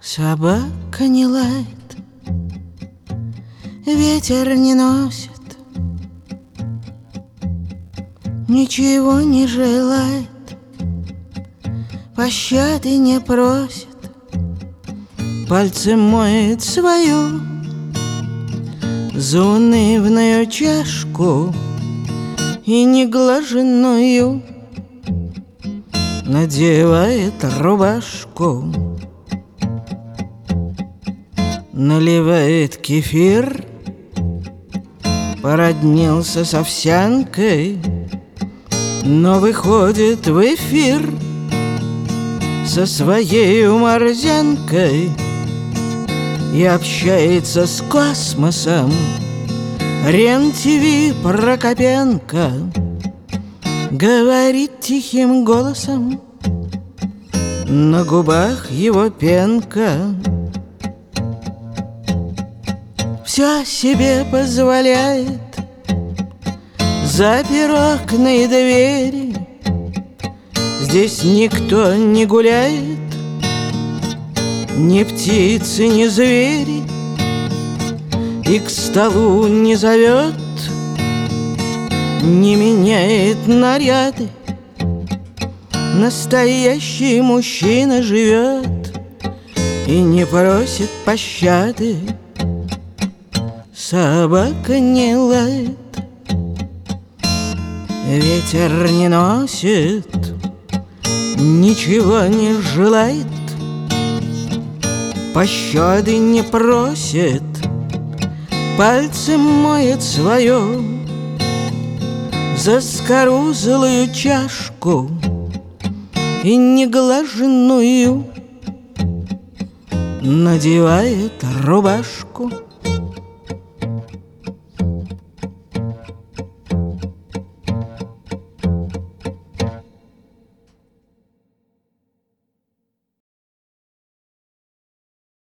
Собака не лает, ветер не носит, ничего не желает, пощады не просит, пальцем моет свою заунывную чашку и неглаженную надевает рубашку. Наливает кефир, породнился с овсянкой, но выходит в эфир со своей морзянкой и общается с космосом. Рен-ТВ Прокопенко говорит тихим голосом, на губах его пенка. Все себе позволяет, запер окна и двери, здесь никто не гуляет, ни птицы, ни звери, и к столу не зовет, не меняет наряды. Настоящий мужчина живет и не просит пощады. Собака не лает, ветер не носит, ничего не желает, пощады не просит, пальцем моет свою заскорузлую чашку и неглаженную надевает рубашку.